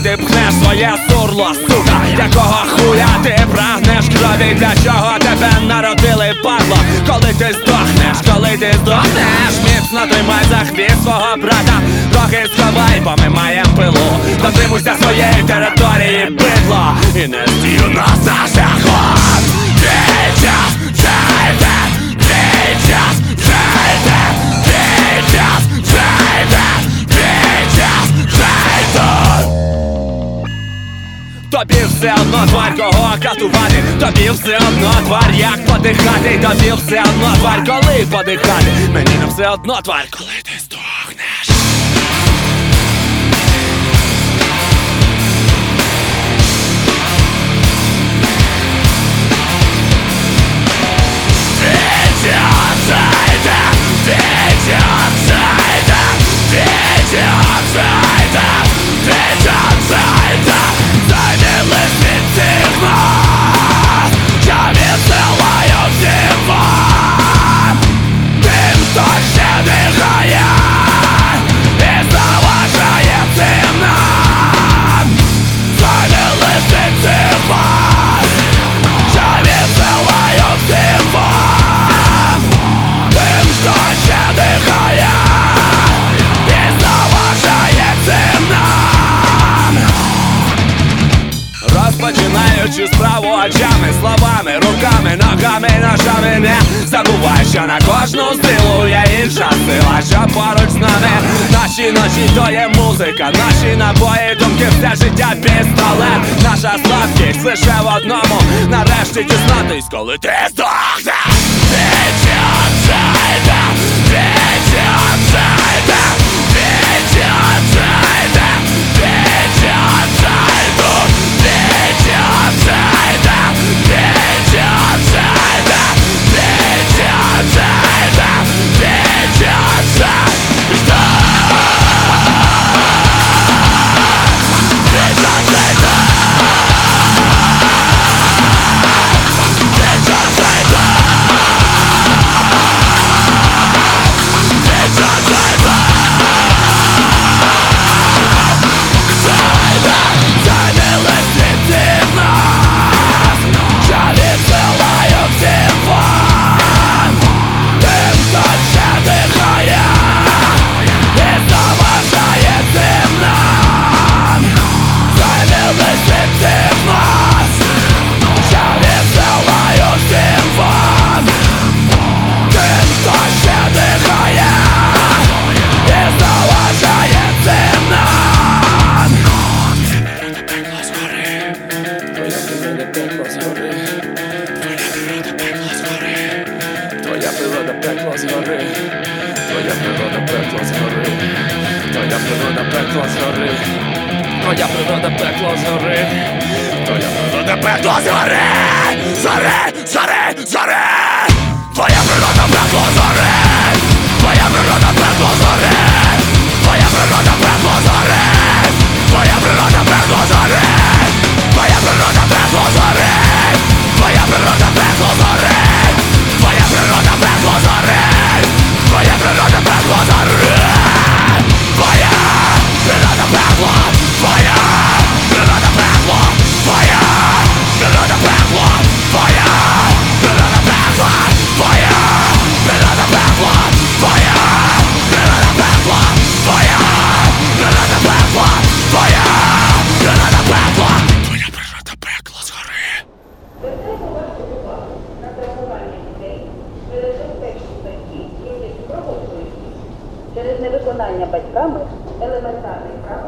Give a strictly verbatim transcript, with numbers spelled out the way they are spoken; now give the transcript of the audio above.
ти пхнеш своє сурло, сука? Якого хуя ти прагнеш крові? Для чого тебе народили, падло? Коли ти здохнеш, коли ти здохнеш, міцно тримай за хвіст свого брата. Трохи сховай, бо ми маєм пилу. Дотримуйся своєї території, бидло, і не стій у нас за шляхом. Твій час жити, твій час жити, твій час жити, твій час жити. Тобі все одно, тварь, кого катувати. Тобі все одно, тварь, як подихати. Тобі все одно, тварь, коли подихати. Мені не все одно, тварь, коли ти здохнеш. Починаючи справу очами, словами, руками, ногами, ножами, не забувай, що на кожну силу є інша сила, що поруч з нами. Наші ночі то є музика, наші набої, думки, все життя пістолет. Наша слабкість лише в одному, нарешті дізнатись, коли ти здохнеш. Твоя природа пекло згори, твоя природа пекло згори, твоя природа пекло згори, твоя природа пекло згори, твоя природа пекло згори, згори, згори, згори. Твоя природа пекло згори, твоя природа пекло згори, твоя природа пекло згори, твоя природа пекло згори, твоя природа пекло згори, твоя природа пекло згори. Твоя природа пекло згори, твоя природа пекло згори, твоя природа пекло, твоя природа пекло, твоя природа пекло, твоя природа пекло, твоя природа пекло, твоя природа пекло, твоя природа пекло, твоя природа пекло, твоя природа пекло згори. Через невиконання батьками елементарних прав.